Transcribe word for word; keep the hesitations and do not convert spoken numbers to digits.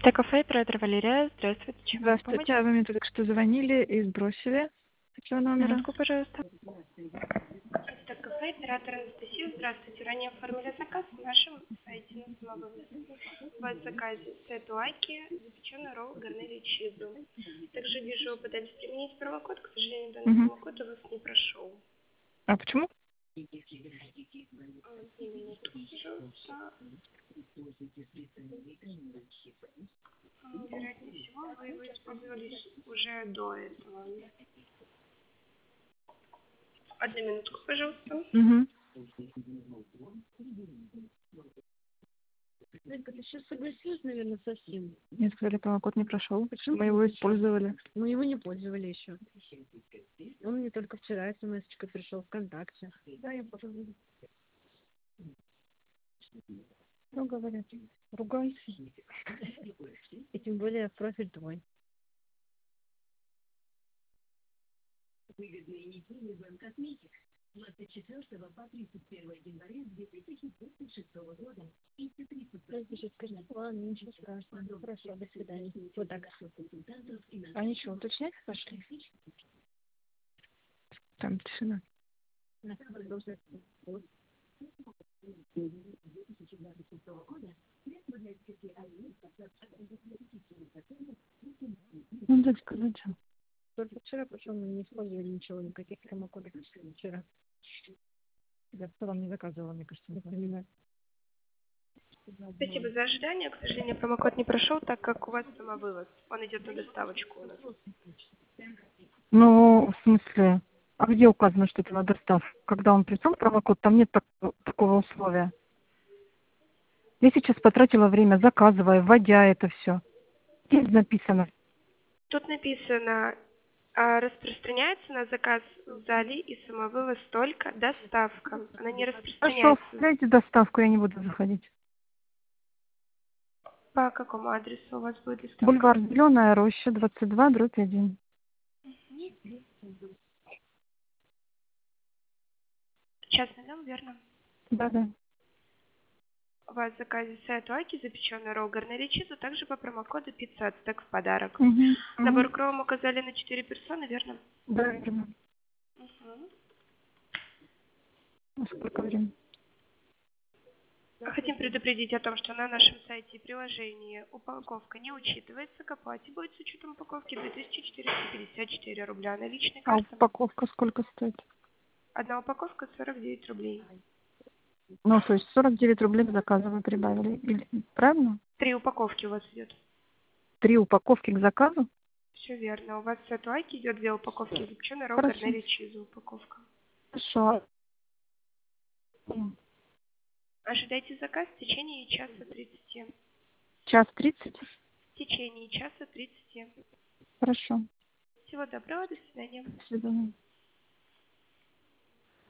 Т-кафе, оператор Валерия. Здравствуйте. Чем вам помочь? Здравствуйте, а вы мне только что звонили и сбросили с этого номера. Минутку, пожалуйста. Т-кафе, оператор Анастасия. Здравствуйте. Ранее оформили заказ на нашем сайте на самовывоз. В заказе сет уаки, запеченный ролл гарнели чизу. Также вижу, вы пытались применить промокод. К сожалению, данный Угу. промокод у вас не прошел. А почему? Одну минутку, пожалуйста. Ну, вероятнее всего, вы его использовали уже до этого. Одну минутку, пожалуйста. Угу. Ленка, ты сейчас согласилась, наверное, совсем? Мне сказали, промокод не прошел. Почему? Мы его использовали. Мы его не пользовали еще. Он мне только вчера смс-очка пришел ВКонтакте. Да, я пользовалась. Ну, говорят, ругайся. И тем более профиль твой. Сейчас скажи, ладно, ничего страшного. Хорошо, до свидания. Вот так. А ничего, уточнять пошли? Там тишина. Ну, так сказать. Только вчера, причем мы не использовали ничего, никаких промокодов вчера. Я в целом не заказывала, мне кажется, не понимаю. Спасибо за ожидание. К сожалению, промокод не прошел, так как у вас самовывоз. Он идет на доставочку у нас. Ну, в смысле, а где указано, что это на доставку? Когда он пришел, промокод, там нет так- такого условия. Я сейчас потратила время, заказывая, вводя это все. Здесь написано. Тут написано, а, распространяется на заказ в зале и самовывоз только доставка. Она не Хорошо, распространяется. оформляйте доставку, я не буду заходить. По какому адресу у вас будет доставка? Бульвар Зеленая Роща, двадцать два, дробь один. Частный дом, верно? Да-да. У вас в заказе сет уаки, запеченный ролл гарнели чизу, также по промокоду пятьсот, так в подарок. Угу. Набор кром указали на четыре персоны, верно? Да, верно. Угу. А сколько времени? Хотим предупредить о том, что на нашем сайте и приложении упаковка не учитывается, к оплате будет с учетом упаковки две тысячи четыреста пятьдесят четыре рубля. Наличной А карты. упаковка сколько стоит? Одна упаковка сорок девять рублей. Ну, то есть сорок девять рублей к заказу вы прибавили. Или- Правильно? Три упаковки у вас идет. Три упаковки к заказу? Все верно. У вас в сет уаки идет две упаковки запеченный ролл Хорошо. гарнели чизу упаковка. Хорошо. Ожидайте заказ в течение часа тридцати. Час тридцать? В течение часа тридцати. Хорошо. Всего доброго, до свидания. До свидания.